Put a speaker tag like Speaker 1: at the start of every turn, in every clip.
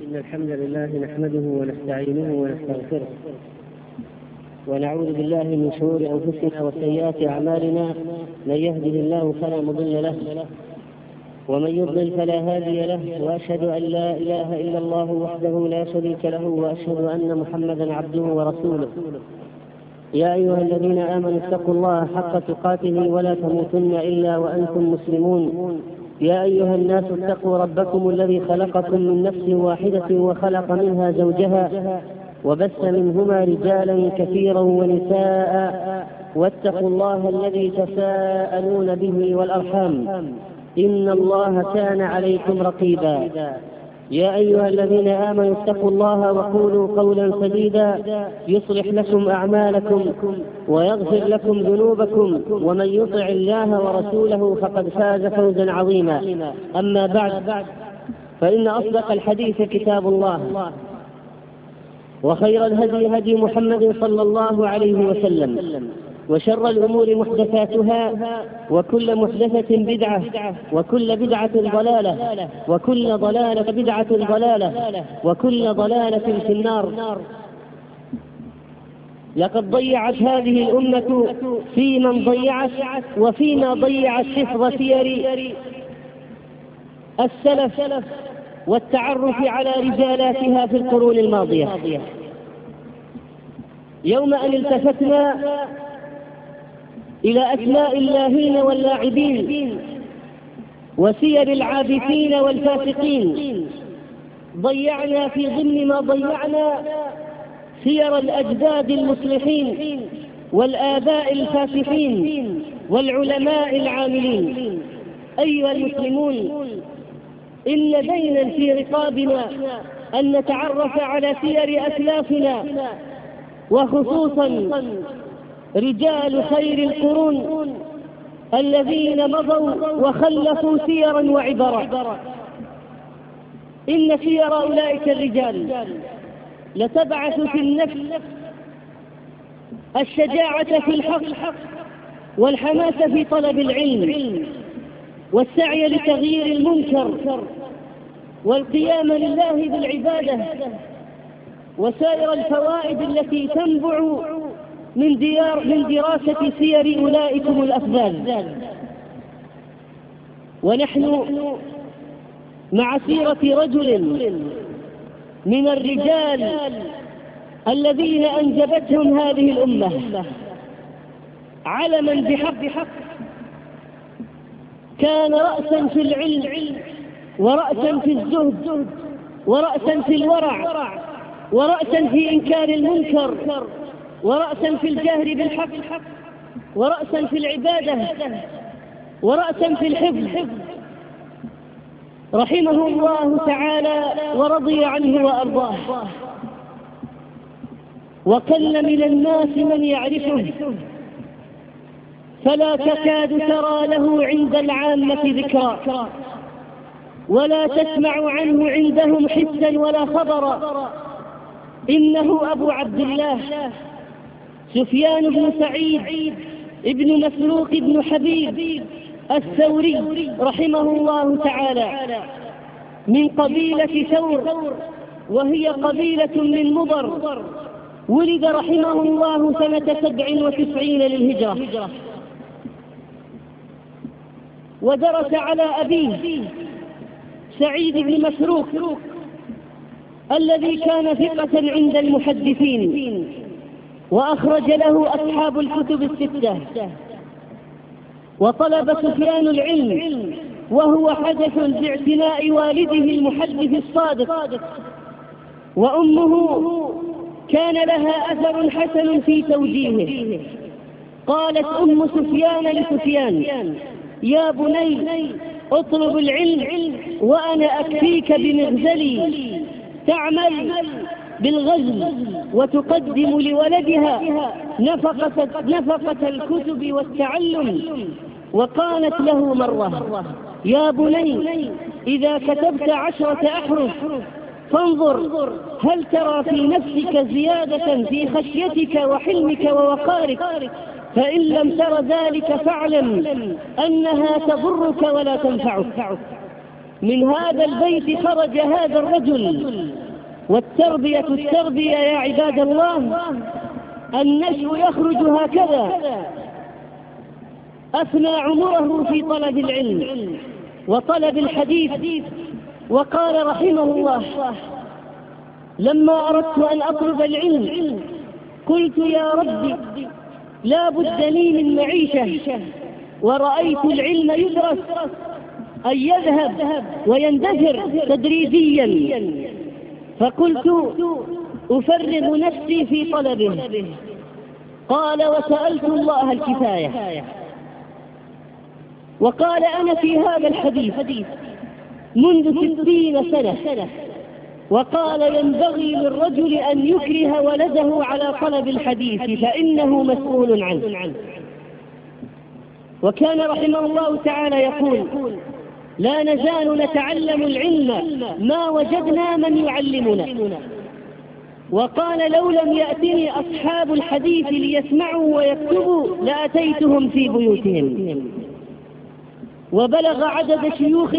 Speaker 1: إن الحمد لله نحمده ونستعينه ونستغفره ونعوذ بالله من شرور أنفسنا وسيئات أعمالنا. من يهده الله فلا مضل له ومن يضلل فلا هادي له، وأشهد أن لا إله إلا الله وحده لا شريك له، وأشهد أن محمدا عبده ورسوله. يا أيها الذين آمنوا اتقوا الله حق تقاته ولا تموتن إلا وأنتم مسلمون. يا أيها الناس اتقوا ربكم الذي خلقكم من نفس واحدة وخلق منها زوجها وبث منهما رجالا كثيرا ونساء، واتقوا الله الذي تساءلون به والأرحام إن الله كان عليكم رقيبا. يا أيها الذين آمنوا اتقوا الله وقولوا قولا سديدا يصلح لكم أعمالكم ويغفر لكم ذنوبكم، ومن يطع الله ورسوله فقد فاز فوزا عظيما. أما بعد، فإن أصدق الحديث كتاب الله، وخير الهدي هدي محمد صلى الله عليه وسلم، وشر الأمور محدثاتها، وكل محدثة بدعة، وكل بدعة ضلالة، وكل ضلالة بدعة ضلالة، وكل ضلالة في النار. لقد ضيعت هذه الأمة في من ضيعت وفيما ضيعت حفظ سير السلف والتعرف على رجالاتها في القرون الماضية. يوم أن التفتنا إلى أسماء اللاهين واللاعبين وسير العابثين والفاسقين، ضيعنا في ضمن ما ضيعنا سير الأجداد المصلحين والآباء الفاسحين والعلماء العاملين. أيها المسلمون، إن دينا في رقابنا أن نتعرف على سير أسلافنا، وخصوصا رجال خير القرون الذين مضوا وخلفوا سيرا وعبرا. إن سير أولئك الرجال لتبعث في النفس الشجاعة في الحق، والحماس في طلب العلم، والسعي لتغيير المنكر، والقيام لله بالعبادة، وسائر الفوائد التي تنبع من دراسة سير أولئكم الأفضل. ونحن مع سيرة رجل من الرجال الذين أنجبتهم هذه الأمة علما بحق، كان رأسا في العلم، ورأسا في الزهد، ورأسا في الورع، ورأسا في إنكار المنكر، ورأسا في الجهر بالحق، ورأسا في العبادة، ورأسا في الحفظ، رحمه الله تعالى ورضي عنه وأرضاه. وكل من الناس من يعرفه، فلا تكاد ترى له عند العامة ذكرا، ولا تسمع عنه عندهم حسا ولا خبرا. إنه أبو عبد الله سفيان بن سعيد ابن مسروق بن حبيب الثوري رحمه الله تعالى، من قبيلة ثور، وهي قبيلة من مضر. ولد رحمه الله سنة 97 للهجرة، ودرس على أبيه سعيد بن مسروق الذي كان ثقة عند المحدثين، وأخرج له أصحاب الكتب الستة. وطلب سفيان العلم وهو حدث باعتناء والده المحدث الصادق، وأمه كان لها أثر حسن في توجيهه. قالت أم سفيان لسفيان: يا بني، اطلب العلم وأنا أكفيك بمغزلي. تعمل بالغزل وتقدم لولدها نفقة الكتب والتعلم. وقالت له مرة: يا بني، إذا كتبت 10 أحرف فانظر هل ترى في نفسك زيادة في خشيتك وحلمك ووقارك، فإن لم تر ذلك فاعلم أنها تضرك ولا تنفعك. من هذا البيت خرج هذا الرجل. والتربية التربية يا عباد الله، النشء يخرج هكذا. أفنى عمره في طلب العلم وطلب الحديث، وقال رحمه الله: لما أردت أن أطلب العلم قلت يا ربي لا بد لي من معيشة، ورأيت العلم يدرس أن يذهب ويندثر تدريجيا، فقلت أفرغ نفسي في طلبه. قال: وسألت الله الكفاية. وقال: أنا في هذا الحديث منذ 60 سنة. وقال: ينبغي للرجل أن يكره ولده على طلب الحديث فإنه مسؤول عنه. وكان رحمه الله تعالى يقول: لا نزال نتعلم العلم ما وجدنا من يعلمنا. وقال: لو لم يأتني أصحاب الحديث ليسمعوا ويكتبوا لأتيتهم في بيوتهم. وبلغ عدد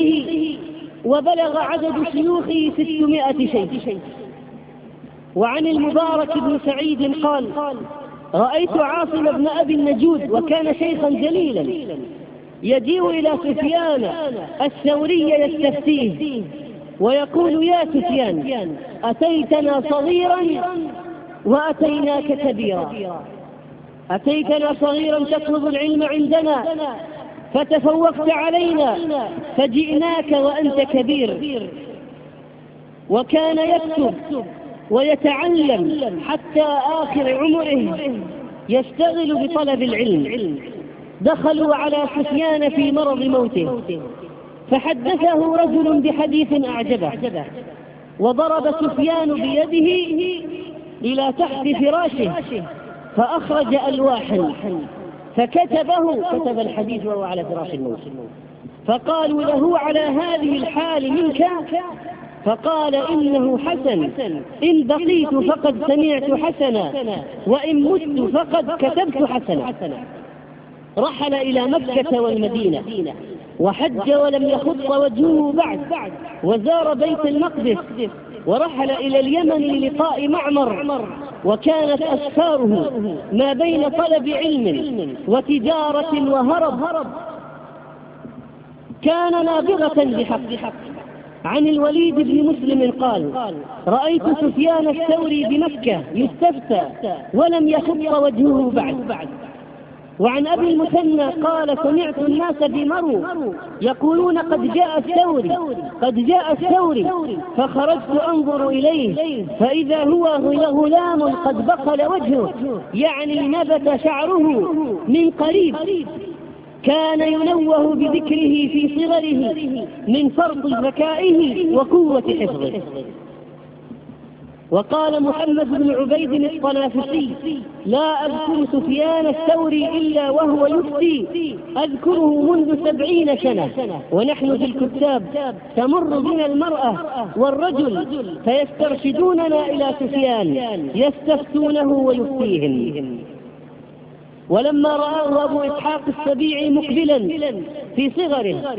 Speaker 1: شيوخه 600 شيخ. وعن المبارك بن سعيد قال: رأيت عاصم بن أبي النجود، وكان شيخا جليلا، يجيء إلى سفيان الثوري يستفتيه ويقول: يا سفيان، أتيتنا صغيرا وأتيناك كبيرا. أتيتنا صغيرا تطلب العلم عندنا فتفوقت علينا، فجئناك وأنت كبير. وكان يكتب ويتعلم حتى آخر عمره يشتغل بطلب العلم. دخلوا على سفيان في مرض موته، فحدثه رجل بحديث أعجبه، وضرب سفيان بيده إلى تحت فراشه فأخرج ألواحا كتب الحديث وهو على فراش الموت. فقالوا له: على هذه الحال منك؟ فقال: إنه حسن، إن بقيت فقد سمعت حسنا، وإن مت فقد كتبت حسنا. رحل إلى مكة والمدينة وحج ولم يخط وجهه بعد، وزار بيت المقدس، ورحل إلى اليمن للقاء معمر. وكانت أسفاره ما بين طلب علم وتجارة وهرب. كان نابغة بحق. عن الوليد بن مسلم قال: رأيت سفيان الثوري بمكة يستفتى ولم يخط وجهه بعد. وعن أبي المثنى قال: سمعت الناس بمرو يقولون: قد جاء الثوري، فخرجت أنظر إليه فإذا هو غلام قد بقل وجهه، يعني نبت شعره من قريب. كان ينوه بذكره في صغره من فرط ذكائه وقوة حفظه. وقال محمد بن عبيد الطنافسي: لا أذكر سفيان الثوري إلا وهو يفتي، أذكره منذ 70 سنة، ونحن في الكتاب تمر بنا المرأة والرجل فيسترشدوننا إلى سفيان يستفتونه ويفتيهم. ولما رآه أبو إسحاق السبيعي مقبلا في صغره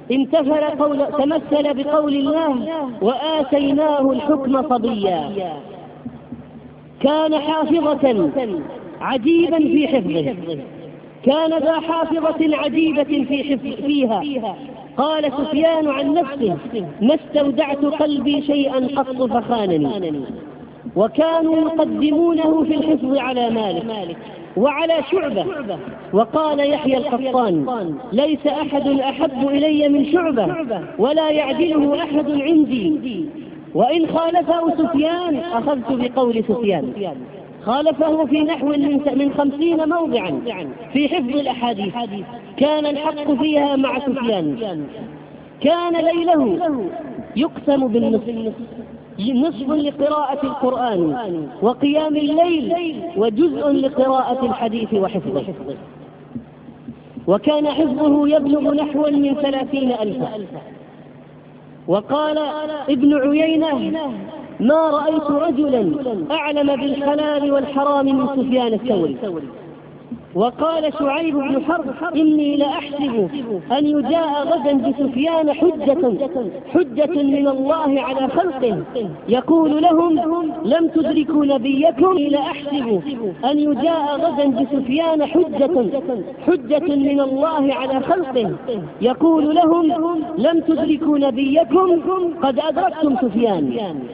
Speaker 1: تمثل بقول الله: وآتيناه الحكم صبيا. كان حافظة عجيبا في حفظه، كان ذا حافظة عجيبة فيها. قال سفيان عن نفسه: ما استودعت قلبي شيئا قط فخانني. وكانوا يقدمونه في الحفظ على مالك وعلى شعبة. وقال يحيى القطان: ليس أحد أحب إلي من شعبة، ولا يعدله أحد عندي. وإن خالفه سفيان أخذت بقول سفيان. خالفه في نحو من 50 موضعا في حفظ الأحاديث، كان الحق فيها مع سفيان. كان ليله يقسم بالنصف، نصف لقراءة القرآن وقيام الليل، وجزء لقراءة الحديث وحفظه. وكان حفظه يبلغ نحو من 30,000. وقال ابن عيينة: ما رأيت رجلا أعلم بالحلال والحرام من سفيان الثوري. وقال شعيب بن حرب: إني لأحسب أن يجاء غدا بسفيان حجة من الله على خلقه يقول لهم: لم تدركوا نبيكم. إني لأحسب أن يجاء غدا بسفيان حجة من الله على خلقه يقول لهم: لم تدركوا نبيكم قد أدركتم سفيان.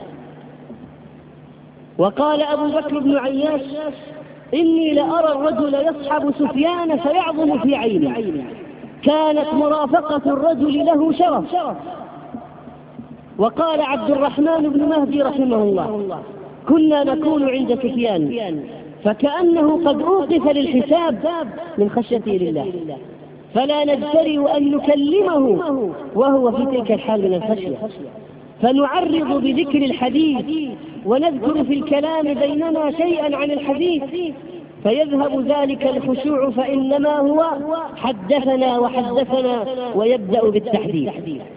Speaker 1: وقال أبو بكر بن عياش: إني لأرى الرجل يصحب سفيان فيعظم في عينه، كانت مرافقة الرجل له شرف. وقال عبد الرحمن بن مهدي رحمه الله: كنا نكون عند سفيان فكأنه قد أوقف للحساب من خشيته لله، فلا نجترئ أن نكلمه وهو في تلك الحال من الخشية، فنعرض بذكر الحديث ونذكر في الكلام بيننا شيئا عن الحديث، فيذهب ذلك الخشوع، فإنما هو حدثنا وحدثنا ويبدأ بالتحديث.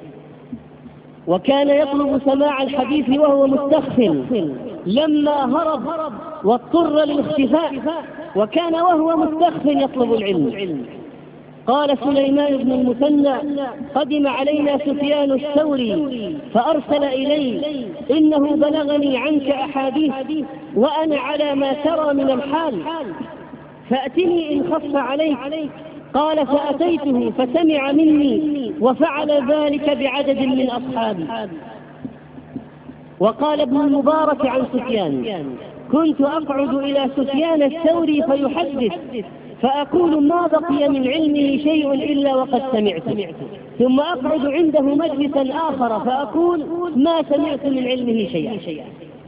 Speaker 1: وكان يطلب سماع الحديث وهو مستخف لما هرب واضطر للاختفاء، وكان وهو مستخف يطلب العلم. قال سليمان بن المثنى: قدم علينا سفيان الثوري فأرسل إلي: إنه بلغني عنك أحاديث وأنا على ما ترى من الحال، فأتني إن خف عليك. قال: فأتيته فسمع مني وفعل ذلك بعدد من أصحابي. وقال ابن المبارك عن سفيان: كنت أقعد إلى سفيان الثوري فيحدث فأقول: ما بقي من علمه شيء إلا وقد سمعته، ثم أقعد عنده مجلسا آخر فأقول: ما سمعت من علمه شيئا.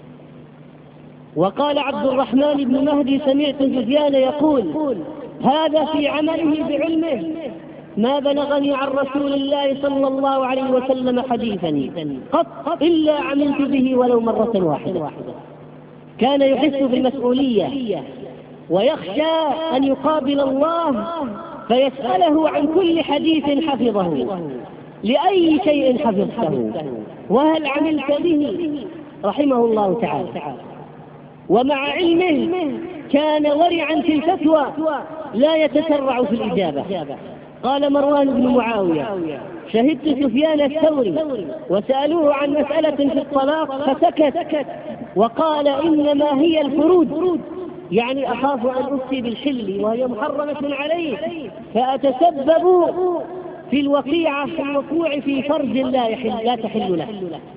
Speaker 1: وقال عبد الرحمن بن مهدي: سمعت سفيان يقول: هذا في عمله بعلمه، ما بلغني عن رسول الله صلى الله عليه وسلم حديثا قط إلا عملت به ولو مرة واحدة. كان يحس بالمسؤولية ويخشى أن يقابل الله فيسأله عن كل حديث حفظه: لأي شيء حفظته وهل عملت به؟ رحمه الله تعالى. ومع علمه كان ورعا في الفتوى لا يتسرع في الإجابة. قال مروان بن معاوية: شهدت سفيان الثوري وسألوه عن مسألة في الطلاق فسكت وقال: إنما هي الفروج، يعني أخاف أن أفتي بالحل وهي محرمة عليه فأتسبب في الوقوع في فرج لا تحل له.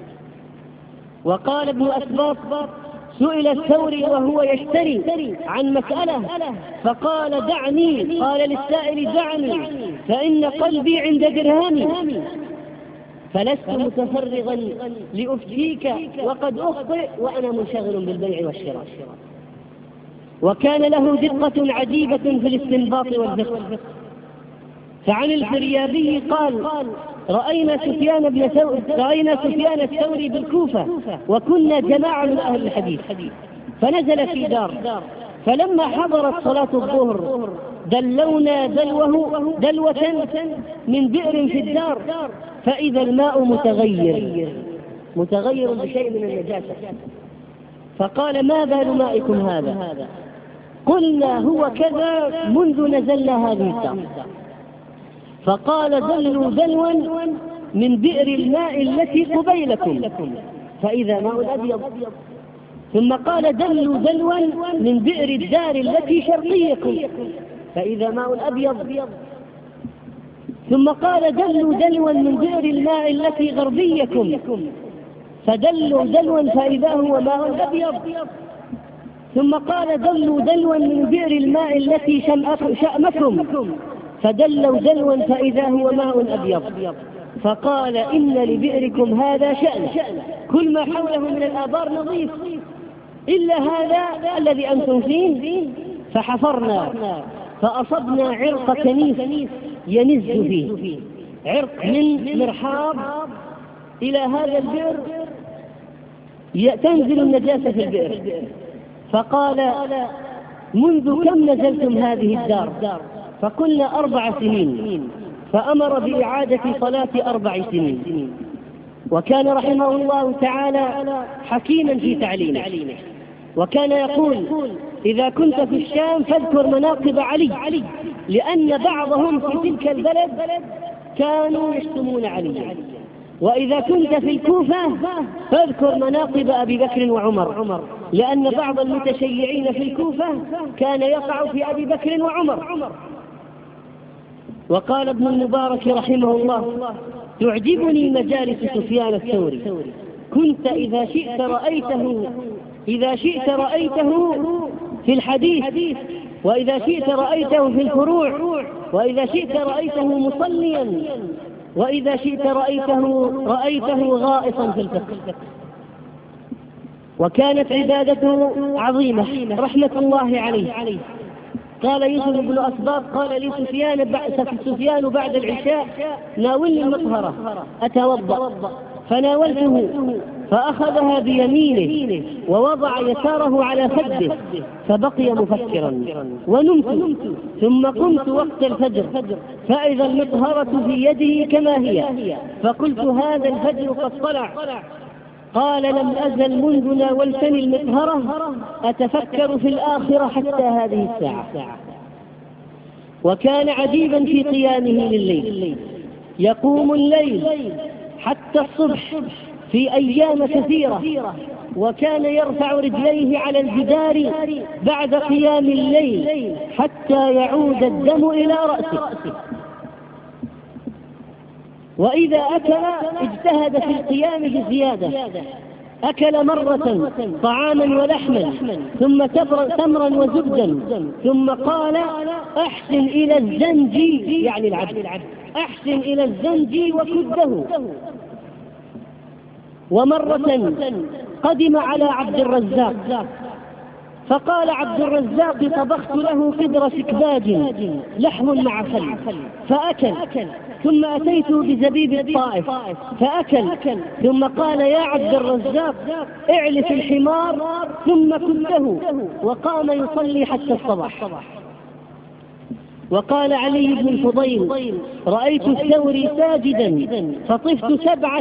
Speaker 1: وقال ابن أسباط: سئل الثوري وهو يشتري عن مسألة فقال: دعني. قال للسائل: دعني فإن قلبي عند درهمي، فلست متفرغا لأفتيك وقد أخطئ وأنا منشغل بالبيع والشراء. وكان له دقة عجيبة في الاستنباط والفقه. فعن الفريابي قال: رأينا سفيان الثوري بالكوفة وكنا جماعة من أهل الحديث، فنزل في دار، فلما حضرت صلاة الظهر دلونا دلوة من بئر في الدار، فإذا الماء متغير بشيء من النجاسة، فقال: ما بال مائكم هذا؟ قلنا: هو كذا منذ نزلنا هذه الدار. فقال: دلوا دلوا من بئر الماء التي قبيلكم، فإذا ماء أبيض. ثم قال: دلوا دلوا من بئر الدار التي شرقيكم، فإذا ماء أبيض. ثم قال: دلوا دلوا من بئر الماء التي غربيكم، فدلوا دلوا فإذا هو ماء أبيض. ثم قال: دلوا دلوا من بئر الماء التي شأمكم، فدلوا دلوا فإذا هو ماء أبيض. فقال: إن لبئركم هذا شأن، كل ما حوله من الآبار نظيف إلا هذا الذي أنتم فيه. فحفرنا فأصبنا عرق كنيف ينز فيه، عرق من مرحاض إلى هذا البئر تنزل النجاسة في البئر. فقال: منذ كم نزلتم هذه الدار؟ فقلنا: 4 سنين. فأمر بإعادة صلاة 4 سنين. وكان رحمه الله تعالى حكيما في تعليمه، وكان يقول: إذا كنت في الشام فاذكر مناقب علي، لأن بعضهم في تلك البلد كانوا يشتمون علي. وإذا كنت في الكوفة فاذكر مناقب أبي بكر وعمر، لأن بعض المتشيعين في الكوفة كان يقع في أبي بكر وعمر. وقال ابن المبارك رحمه الله: تعجبني مجالس سفيان الثوري، كنت إذا شئت رأيته في الحديث، وإذا شئت رأيته في الفروع، وإذا شئت رأيته مصليا، وإذا شئت رأيته غائصا في الفقه. وكانت عبادته عظيمة رحمة الله عليه. قال يوسف بن أسباط: قال لي سفيان بعد العشاء: ناولني المطهرة أتوضأ، فناولته فأخذها بيمينه ووضع يساره على خده، فبقي مفكرا ونمت، ثم قمت وقت الفجر فإذا المطهرة في يده كما هي، فقلت: هذا الفجر قد طلع. قال: لم أزل منذ ناولتني المطهرة أتفكر في الآخرة حتى هذه الساعة. وكان عجيبا في قيامه لليل، يقوم الليل حتى الصبح في أيام كثيرة، وكان يرفع رجليه على الجدار بعد قيام الليل حتى يعود الدم إلى رأسه. وإذا أكل اجتهد في القيام بزيادة، أكل مرة طعاما ولحما، ثم تمرا وزبدا، ثم قال: أحسن إلى الزنج، يعني العبد، أحسن إلى الزنج وكده. ومرة قدم على عبد الرزاق فقال عبد الرزاق: طبخت له قدر سكباج لحم مع خل، فأكل. ثم أتيت بزبيب الطائف فأكل، ثم قال: يا عبد الرزاق اعلف الحمار ثم كله، وقام يصلي حتى الصباح. وقال علي بن الفضيل: رأيت الثوري ساجدا فطفت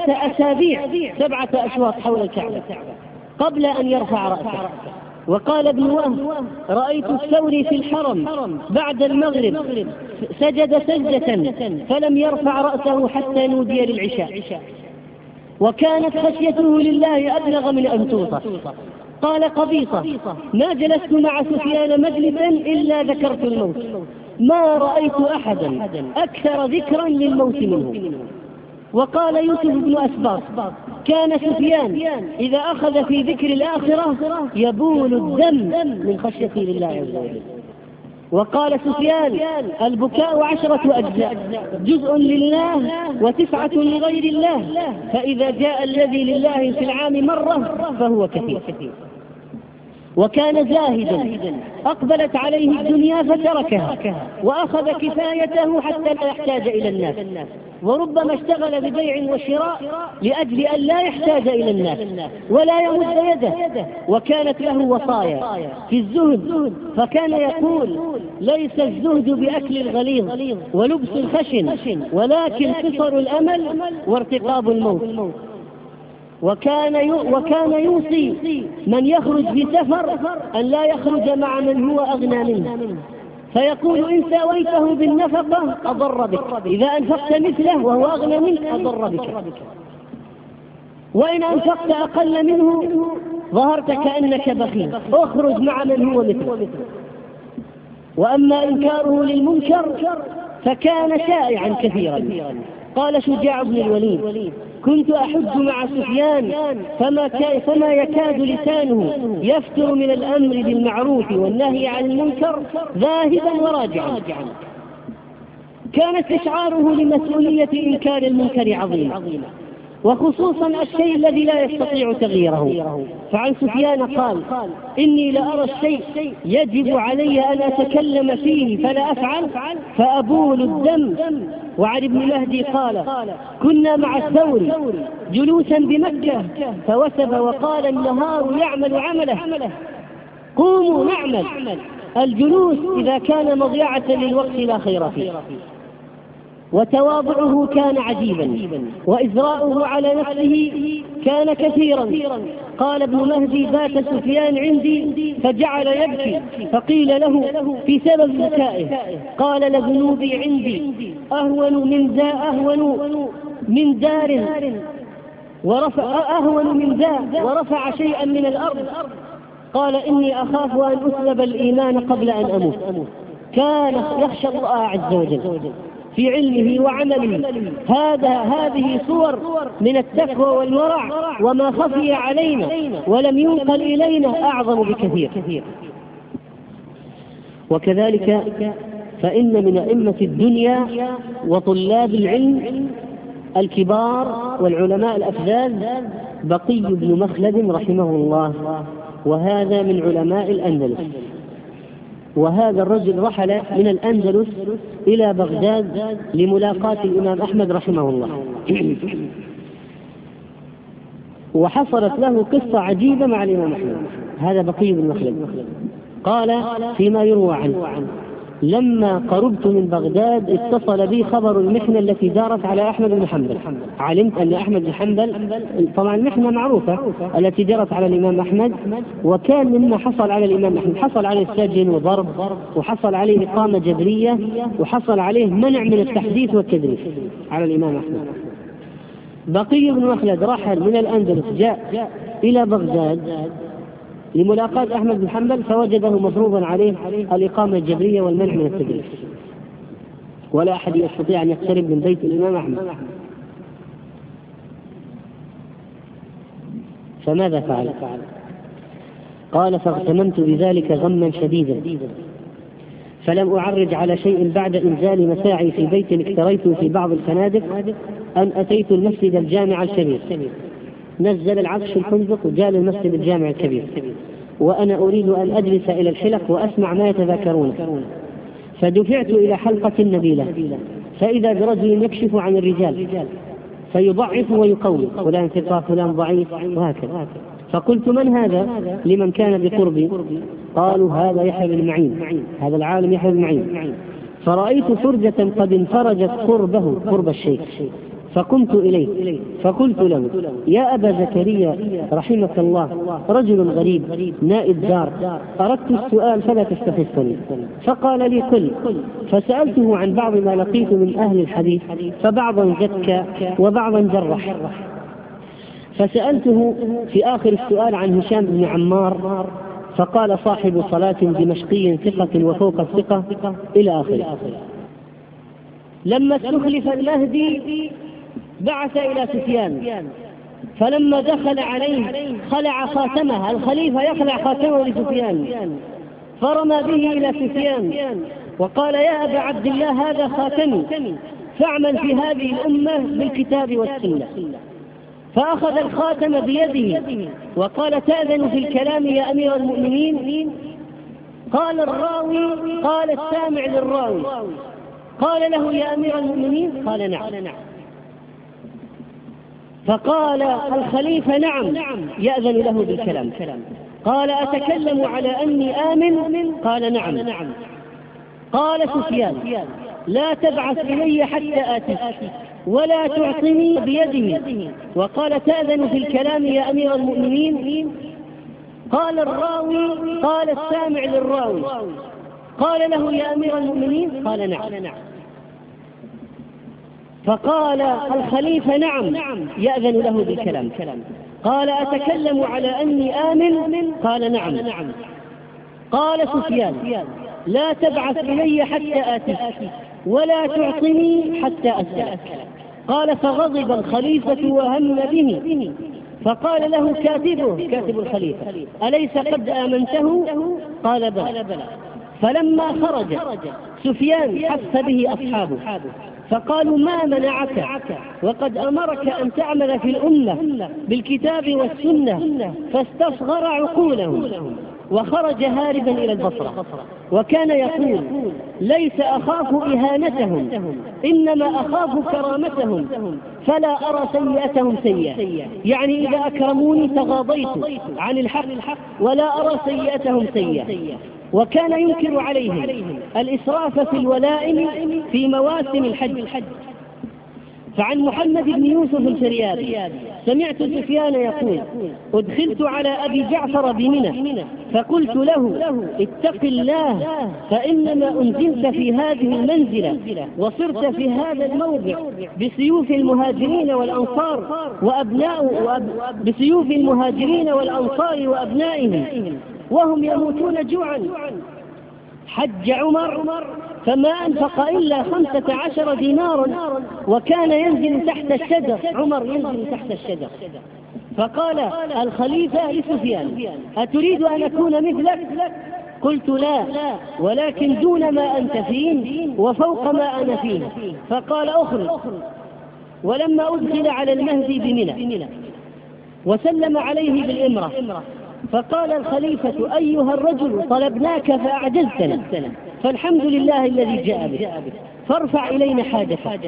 Speaker 1: 7 أشواط حول الكعبة قبل أن يرفع رأسه. وقال ابن وهب: رأيت الثوري في الحرم بعد المغرب سجد سجدة فلم يرفع رأسه حتى نودي للعشاء، وكانت خشيته لله أبلغ من أن توصف. قال قبيصة: ما جلست مع سفيان مجلسا إلا ذكرت الموت، ما رأيت أحدا أكثر ذكرا للموت منه. وقال يوسف بن أسباط: كان سفيان إذا أخذ في ذكر الآخرة يبول الدم من خشية لله عز وجل. وقال سفيان: البكاء 10 أجزاء، جزء لله و9 لغير الله، فإذا جاء الذي لله في العام مرة فهو كثير. وكان زاهدا، أقبلت عليه الدنيا فتركها وأخذ كفايته حتى لا يحتاج إلى الناس، وربما اشتغل ببيع وشراء لأجل أن لا يحتاج إلى الناس ولا يمد يده. وكانت له وصايا في الزهد، فكان يقول: ليس الزهد بأكل الغليظ ولبس الخشن، ولكن قصر الأمل وارتقاب الموت. وكان يوصي من يخرج في سفر أن لا يخرج مع من هو أغنى منه، فيقول: إن ساويته بالنفقة أضر بك، إذا أنفقت مثله وهو أغنى منك أضر بك، وإن أنفقت أقل منه ظهرت كأنك بخيل، اخرج مع من هو مثله. وأما إنكاره للمنكر فكان شائعا كثيرا. قال شجاع بن الوليد: كنت أحج مع سفيان فما يكاد لسانه يفتر من الأمر بالمعروف والنهي عن المنكر ذاهبا وراجعا. كان استشعاره لمسؤولية إنكار المنكر عظيم، وخصوصا الشيء الذي لا يستطيع تغييره. فعن سفيان قال: إني لأرى الشيء يجب علي أن أتكلم فيه فلا أفعل فأبول الدم. وعن ابن مهدي قال: كنا مع الثوري جلوسا بمكة فوسب وقال: النهار يعمل عمله، قوموا نعمل. الجلوس إذا كان مضيعة للوقت لا خير فيه. وتواضعه كان عجيبا، وإزراؤه على نفسه كان كثيرا. قال ابن مهدي: بات سفيان عندي فجعل يبكي، فقيل له: في سبب بكائه؟ قال: لذنوبي عندي أهون من دار ورفع شيئا من الأرض. قال: إني أخاف أن أسلب الإيمان قبل أن أموت. كان يخشى الله عز وجل في علمه وعمله. هذه صور من التقوى والورع، وما خفي علينا ولم ينقل إلينا أعظم بكثير. وكذلك فإن من أئمة الدنيا وطلاب العلم الكبار والعلماء الأفذاذ بقي بن مخلد رحمه الله، وهذا من علماء الأندلس. وهذا الرجل رحل من الأندلس إلى بغداد لملاقاة الإمام أحمد رحمه الله. وحصلت له قصة عجيبة مع الإمام أحمد. هذا بقي بن مخلد قال فيما يروى عنه: لما قربت من بغداد اتصل بي خبر المحنة التي دارت على أحمد بن حنبل. علمت أن أحمد بن حنبل، طبعا المحنة معروفة التي جرت على الإمام أحمد، وكان مما حصل على الإمام أحمد حصل عليه السجن وضرب، وحصل عليه إقامة جبرية، وحصل عليه منع من التحديث والتدريس على الإمام أحمد. بقي بن مخلد رحل من الأندلس جاء إلى بغداد لملاقاة أحمد بن حنبل، فوجده مفروضا عليه الإقامة الجبرية والمنع من التدريس، ولا أحد يستطيع أن يقترب من بيت الإمام أحمد. فماذا فعل؟ قال: فاغتممت بذلك غما شديدا، فلم أعرج على شيء بعد إنزال مساعي في بيت اكتريته في بعض الفنادق أن أتيت المسجد الجامع الكبير. نزل العفش في الفندق وجاء للمسجد الجامع الكبير، وأنا أريد أن أجلس إلى الحلق وأسمع ما يتذاكرون. فدفعت إلى حلقة نبيلة، فإذا برجل يكشف عن الرجال فيضعف ويقوي: فلان ثقة، فلان ضعيف، وهكذا. فقلت: من هذا؟ لمن كان بقربي. قالوا: هذا يحيى بن معين، هذا العالم يحيى بن معين. فرأيت فرجة قد انفرجت قرب الشيخ، فقمت إليه فقلت له: يا أبا زكريا رحمك الله، رجل غريب نائب دار، أردت السؤال فلا تستخفني. فقال لي: قل. فسألته عن بعض ما لقيت من أهل الحديث، فبعضا زكى وبعضا جرح. فسألته في آخر السؤال عن هشام بن عمار، فقال: صاحب صلاة دمشقي ثقة وفوق الثقة، إلى آخره. لما استخلف المهدي بعث إلى سفيان، فلما دخل عليه خلع خاتمه. الخليفة يخلع خاتمه لسفيان، فرمى به إلى سفيان وقال: يا أبا عبد الله، هذا خاتمي، فاعمل في هذه الأمة بالكتاب والسنة. فأخذ الخاتم بيده وقال: تأذن في الكلام يا أمير المؤمنين؟ قال الراوي: قال السامع للراوي: قال له: يا أمير المؤمنين؟ قال: نعم. فقال الخليفة: نعم، يأذن له بالكلام. قال: أتكلم على أني آمن؟ قال: نعم. قال سفيان: لا تبعث إلي حتى آتيك، ولا تعطني بيده. وقال: تأذن في الكلام يا أمير المؤمنين؟ قال الراوي: قال السامع للراوي: قال له: يا أمير المؤمنين؟ قال: نعم. فقال الخليفة: نعم، يأذن له بالكلام. قال: أتكلم على أني آمن؟ قال: نعم. قال سفيان: لا تبعث إلي حتى آتيك، ولا تعطني حتى أسألك. قال: فغضب الخليفة وهم به، فقال له كاتب الخليفة: أليس قد آمنته؟ قال: بلى. فلما خرج سفيان حث به أصحابه، فقالوا: ما منعك وقد أمرك أن تعمل في الأمة بالكتاب والسنة؟ فاستصغر عقولهم وخرج هاربا إلى البصرة. وكان يقول: ليس أخاف إهانتهم، إنما أخاف كرامتهم، فلا أرى سيئتهم سيئة. يعني إذا أكرموني تغاضيت عن الحق، ولا أرى سيئتهم سيئة. وكان ينكر عليهم الإسراف في الولائم في مواسم الحج. فعن محمد بن يوسف الفريابي سمعت سفيان يقول: أدخلت على أبي جعفر بمنى فقلت له: اتق الله، فإنما أنزلت في هذه المنزلة وصرت في هذا الموضع بسيوف المهاجرين والأنصار وأبنائهم وهم يموتون جوعا. حج عمر فما أنفق إلا 15 دينارا، وكان ينزل تحت الشجر. عمر ينزل تحت الشجر. فقال الخليفة لسفيان: أتريد أن أكون مثلك؟ قلت: لا، ولكن دون ما أنت فيه وفوق ما أنا فيه. فقال: أخرج. ولما أدخل على المهدي بمنى وسلم عليه بالإمرة، فقال الخليفة: أيها الرجل، طلبناك فأعجزتنا، فالحمد لله الذي جاء بك، فارفع إلينا حاجتك.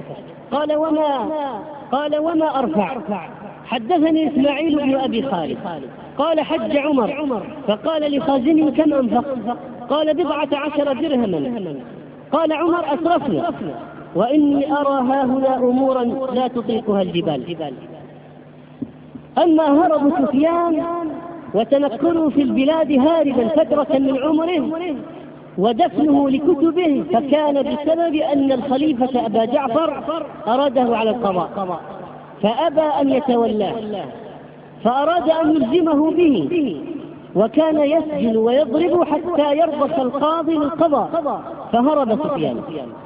Speaker 1: قال: وما أرفع؟ حدثني إسماعيل بن أبي خالد قال: حج عمر فقال لخازنه: كم أنفق؟ قال: 14 درهما. قال عمر: أسرفنا، وإني أرى هاهنا أمورا لا تطيقها الجبال. أما هرب سفيان وتنكره في البلاد هاربا فترة من عمره ودفنه لكتبه، فكان بسبب أن الخليفة أبا جعفر أراده على القضاء فأبى أن يتولاه، فأراد أن يلزمه به، وكان يسجن ويضرب حتى يرضخ القاضي للقضاء، فهرب سفيان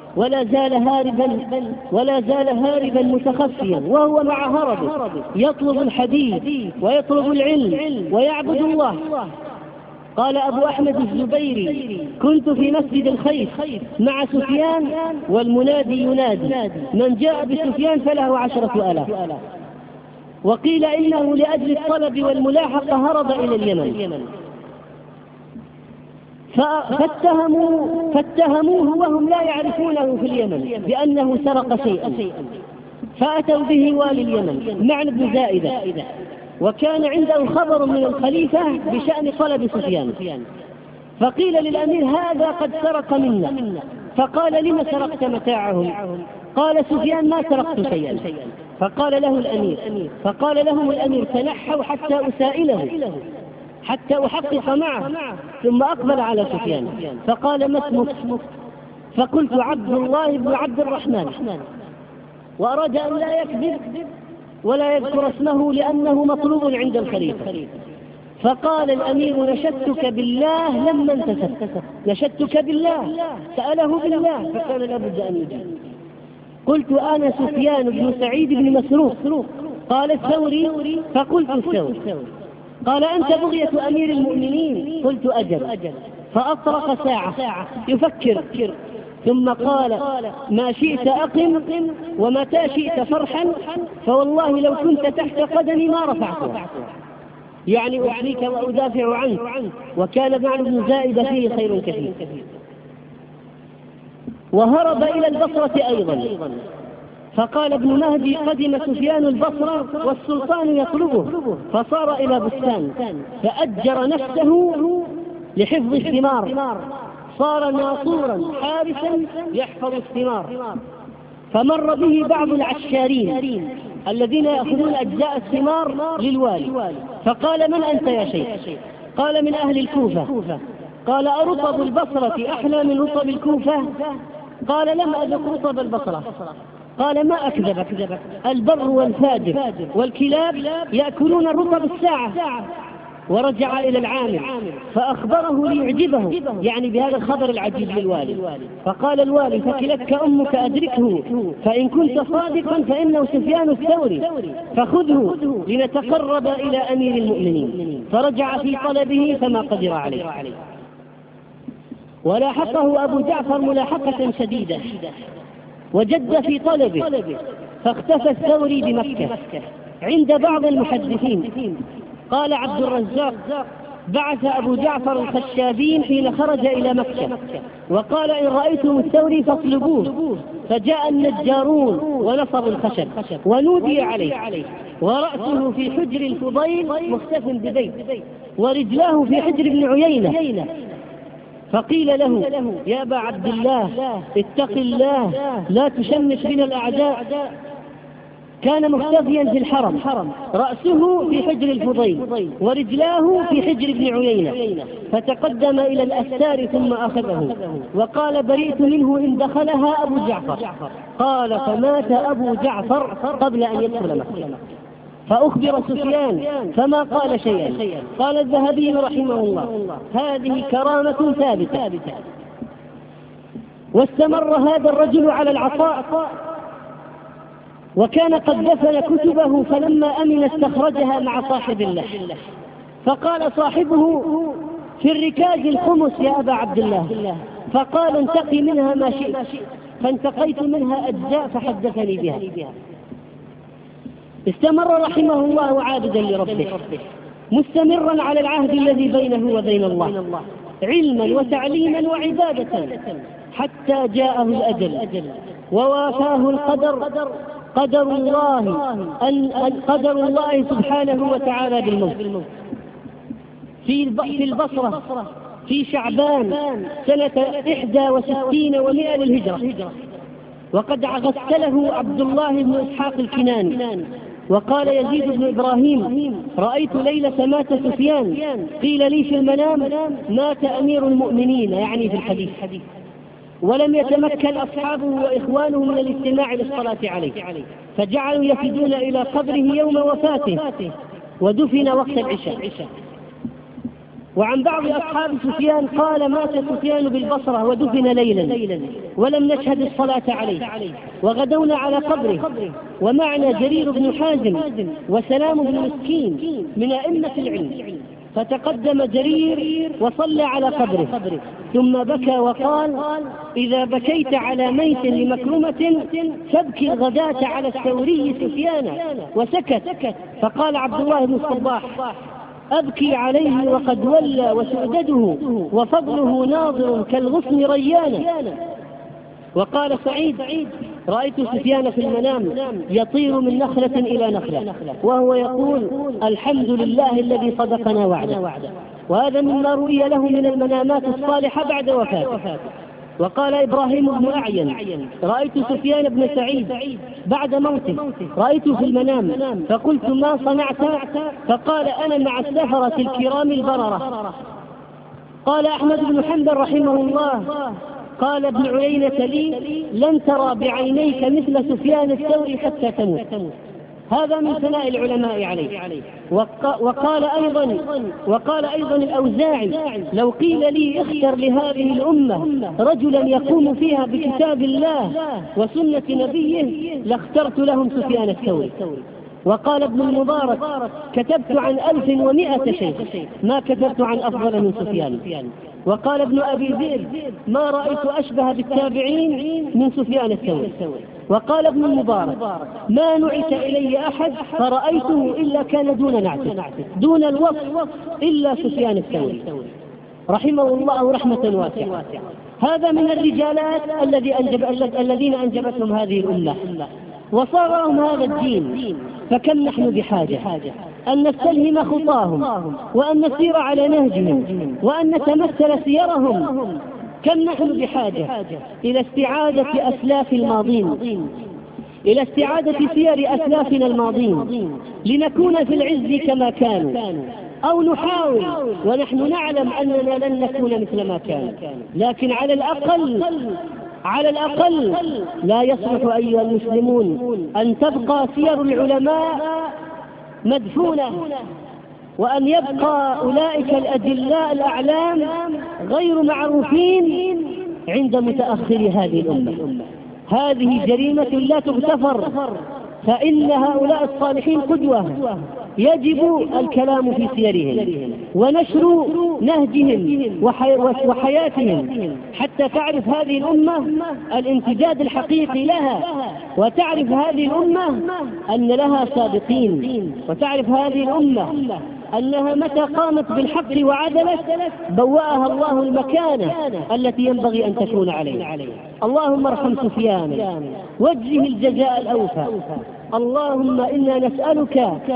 Speaker 1: ولا زال هاربا متخفيا، وهو مع هربه يطلب الحديث ويطلب العلم ويعبد الله. قال أبو أحمد الزبيري: كنت في مسجد الخيف مع سفيان والمنادي ينادي: من جاء بسفيان فله 10,000. وقيل إنه لأجل الطلب والملاحقة هرب إلى اليمن، فاتهموه وهم لا يعرفونه في اليمن بأنه سرق شيئا، فأتوا به والي اليمن معنى بن زائدة، وكان عنده خبر من الخليفة بشأن طلب سفيان، فقيل للأمير: هذا قد سرق منا. فقال: لما سرقت متاعهم؟ قال: سفيان ما سرقت شيئا. فقال لهم الأمير: تنحوا حتى أسائله، حتى أحقق معه. ثم أقبل على سفيان فقال: ما اسمك؟ فقلت: عبد الله بن عبد الرحمن، وأراد أن لا يكذب ولا يذكر اسمه لأنه مطلوب عند الخليفة. فقال الأمير: نشدتك بالله لما انتسبت، نشدتك بالله، سأله بالله، فكان لابد أن يجيب. قلت: أنا سفيان بن سعيد بن مسروق. قال: الثوري. فقلت: الثوري. قال: أنت بغية أمير المؤمنين؟ قلت: أجل. فأطرق ساعة يفكر، ثم قال: ما شئت أقم، ومتى شئت فرحا، فوالله لو كنت تحت قدمي ما رفعته، يعني أحميك وأدافع عنك. وكان معنى بن زائدة فيه خير كثير. وهرب إلى البصرة أيضا، فقال ابن مهدي: قدم سفيان البصرة والسلطان يطلبه، فصار إلى بستان فأجر نفسه لحفظ الثمار، صار ناصورا حارسا يحفظ الثمار. فمر به بعض العشارين الذين يأخذون أجزاء الثمار للوالي، فقال: من أنت يا شيخ؟ قال: من أهل الكوفة. قال: أرطب البصرة أحلى من رطب الكوفة؟ قال: لم أذق رطب البصرة. قال: ما أكذبك، البر والفاجر والكلاب يأكلون الرطب الساعة. ورجع إلى العامل فأخبره ليعجبه، يعني بهذا الخبر العجيب للوالي. فقال الوالي: فكلتك أمك أدركه، فإن كنت صادقا فإنه سفيان الثوري، فخذه لنتقرب إلى أمير المؤمنين. فرجع في طلبه فما قدر عليه. ولاحقه أبو جعفر ملاحقة شديدة وجد في طلبه، فاختفى الثوري بمكة. عند بعض المحدثين قال عبد الرزاق: بعث أبو جعفر الخشابين حين خرج إلى مكة وقال: إن رأيتم الثوري فاطلبوه. فجاء النجارون ونصبوا الخشب ونودي عليه، ورأسه في حجر الفضيل مختف ببيت، ورجلاه في حجر ابن عيينة. فقيل له: يا أبا عبد الله اتق الله لا تشمت بنا الأعداء. كان مختفيا في الحرم، رأسه في حجر الفضيل ورجلاه في حجر ابن عيينة، فتقدم إلى الأستار ثم أخذه وقال: برئت منه إن دخلها أبو جعفر. قال: فمات أبو جعفر قبل أن يدخل مكة. فأخبر سفيان فما قال شيئا. قال الذهبي رحمه الله: هذه كرامة ثابتة. واستمر هذا الرجل على العطاء، وكان قد دفن كتبه، فلما أمن استخرجها مع صاحب له. فقال صاحبه: في الركاز الخمس يا أبا عبد الله. فقال: انتقي منها ما شئت. فانتقيت منها أجزاء فحدثني بها. استمر رحمه الله عابدا لربه، مستمرا على العهد الذي بينه وبين الله، علما وتعليما وعبادة، حتى جاءه الأجل ووافاه القدر، قدر الله سبحانه وتعالى بالموت في البصرة في شعبان سنة 61 و100 للهجرة. وقد غسله عبد الله بن إسحاق الكناني. وقال يزيد بن إبراهيم: رأيت ليلة مات سفيان، قيل لي في المنام: مات أمير المؤمنين، يعني في الحديث، ولم يتمكن أصحابه وإخوانه من الاستماع للصلاة عليه، فجعلوا يفدون إلى قبره يوم وفاته، ودفن وقت العشاء. وعن بعض أصحاب سفيان قال: مات سفيان بالبصرة ودفن ليلا ولم نشهد الصلاة عليه، وغدونا على قبره. ومعنا جرير بن حازم وسلام بن مسكين من أئمة العلم. فتقدم جرير وصلى على قبره، ثم بكى وقال: إذا بكيت على ميت لمكرمة فابكي الغداة على الثوري سفيان. وسكت. فقال عبد الله بن الصباح: أبكي عليه وقد ولى وسؤدده وفضله ناظر كالغصن ريانا. وقال سعيد: رأيت سفيان في المنام يطير من نخلة إلى نخلة وهو يقول: الحمد لله الذي صدقنا وعده. وهذا مما رؤي له من المنامات الصالحة بعد وفاته. وقال إبراهيم بن أعين: رأيت سفيان بن سعيد بعد موته، رأيته في المنام فقلت: ما صنعت؟ فقال: أنا مع السفرة الكرام البررة. قال أحمد بن حنبل رحمه الله: قال ابن عيينة لي: لن ترى بعينيك مثل سفيان الثوري حتى تموت. هذا من ثناء العلماء عليه. وقال أيضا الأوزاعي: لو قيل لي اختر لهذه الأمة رجلا يقوم فيها بكتاب الله وسنة نبيه لاخترت لهم سفيان الثوري. وقال ابن المبارك: كتبت عن 1100 شيخ ما كتبت عن أفضل من سفيان. وقال ابن أبي ذئب: ما رأيت أشبه بالتابعين من سفيان الثوري. وقال ابن المبارك: ما نعت إلي أحد فرأيته إلا كان دون نعته، دون الوصف إلا سفيان الثوري رحمه الله رحمة واسعة. هذا من الرجالات الذين أنجبتهم هذه الأمة وصارهم هذا الدين. فكم نحن بحاجة أن نستلهم خطاهم وأن نسير على نهجهم وأن نتمثل سيرهم. كم نحن بحاجة إلى استعادة أسلاف الماضين، إلى استعادة سير أسلافنا الماضين، لنكون في العز كما كانوا، أو نحاول ونحن نعلم أننا لن نكون مثل ما كانوا، لكن على الأقل لا يصلح أيها المسلمون أن تبقى سير العلماء مدفونة، وأن يبقى أولئك الأجلاء الأعلام غير معروفين عند متأخر هذه الأمة. هذه جريمة لا تغتفر، فإن هؤلاء الصالحين قدوة، يجب الكلام في سيرهم ونشر نهجهم وحياتهم حتى تعرف هذه الأمة الامتداد الحقيقي لها، وتعرف هذه الأمة أن لها سابقين، وتعرف هذه الأمة أنها متى قامت بالحق وعدلت بوأها الله المكانة التي ينبغي أن تكون عليه. اللهم ارحم سفيان واجزه الجزاء الأوفى. اللهم إنا نسألك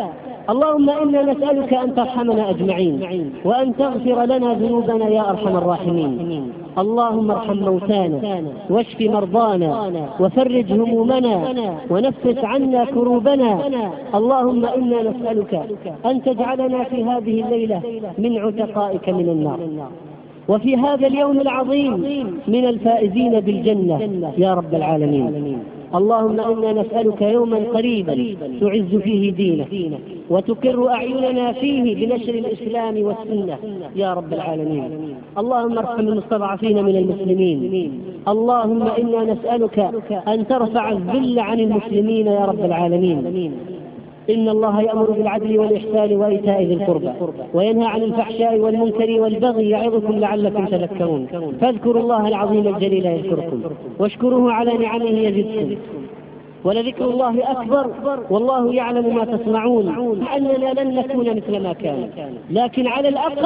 Speaker 1: اللهم إنا نسألك أن ترحمنا أجمعين وأن تغفر لنا ذنوبنا يا أرحم الراحمين. اللهم ارحم موتانا واشف مرضانا وفرج همومنا ونفس عنا كروبنا. اللهم إنا نسألك أن تجعلنا في هذه الليلة من عتقائك من النار، وفي هذا اليوم العظيم من الفائزين بالجنة يا رب العالمين. اللهم إنا نسألك يوما قريبا تعز فيه دينك وتقر أعيننا فيه بنشر الإسلام والسنة يا رب العالمين. اللهم ارحم المستضعفين من المسلمين. اللهم إنا نسألك أن ترفع الذل عن المسلمين يا رب العالمين. إن الله يأمر بالعدل والإحسان وإيتاء ذي القربى وينهى عن الفحشاء والمنكر والبغي يعظكم لعلكم تذكرون. فاذكروا الله العظيم الجليل يذكركم واشكروه على نعمه يزدكم ولذكر الله أكبر والله يعلم ما تصنعون. أننا لن نكون مثل ما كان، لكن على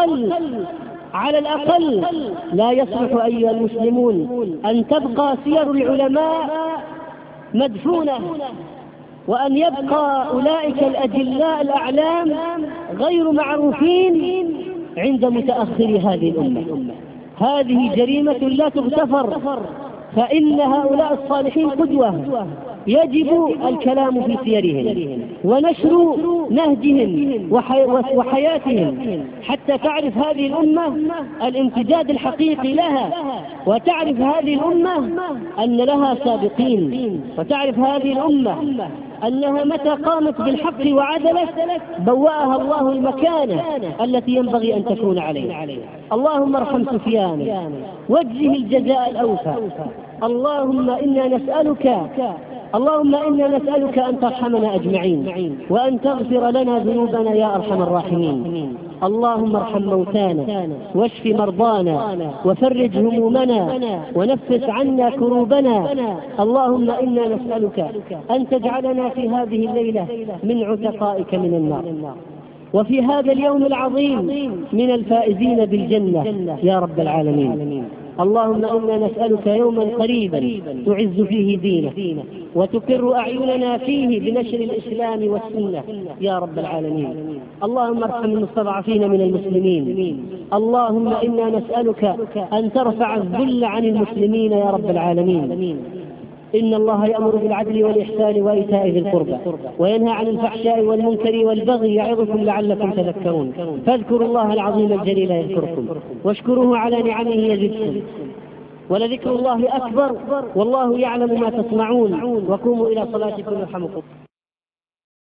Speaker 1: الأقل لا يصلح أيها المسلمون أن تبقى سير العلماء مدفونة، وأن يبقى أولئك الأجلاء الأعلام غير معروفين عند متأخر هذه الأمة. هذه جريمة لا تغتفر، فإن هؤلاء الصالحين قدوة، يجب الكلام في سيرهم ونشر نهجهم وحياتهم حتى تعرف هذه الأمة الامتداد الحقيقي لها، وتعرف هذه الأمة أن لها سابقين، وتعرف هذه الأمة أنها متى قامت بالحق وعدلت بوأها الله المكانة التي ينبغي أن تكون عليه. اللهم ارحم سفيان واجزه الجزاء الأوفى. اللهم إنا نسألك أن ترحمنا أجمعين وأن تغفر لنا ذنوبنا يا أرحم الراحمين. اللهم ارحم موتانا واشف مرضانا وفرج همومنا ونفس عنا كروبنا. اللهم إنا نسألك أن تجعلنا في هذه الليلة من عتقائك من النار، وفي هذا اليوم العظيم من الفائزين بالجنة يا رب العالمين. اللهم إنا نسألك يوما قريبا تعز فيه دينك وتقر أعيننا فيه بنشر الإسلام والسنة يا رب العالمين. اللهم ارحم المستضعفين من المسلمين. اللهم إنا نسألك أن ترفع الذل عن المسلمين يا رب العالمين. إن الله يأمر بالعدل والإحسان وإيتاء ذي القربى وينهى عن الفحشاء والمنكر والبغي يعظكم لعلكم تذكرون. فاذكروا الله العظيم الجليل يذكركم واشكروه على نعمه يزدكم ولذكر الله أكبر والله يعلم ما تصنعون. وقوموا إلى صلاتكم يرحمكم.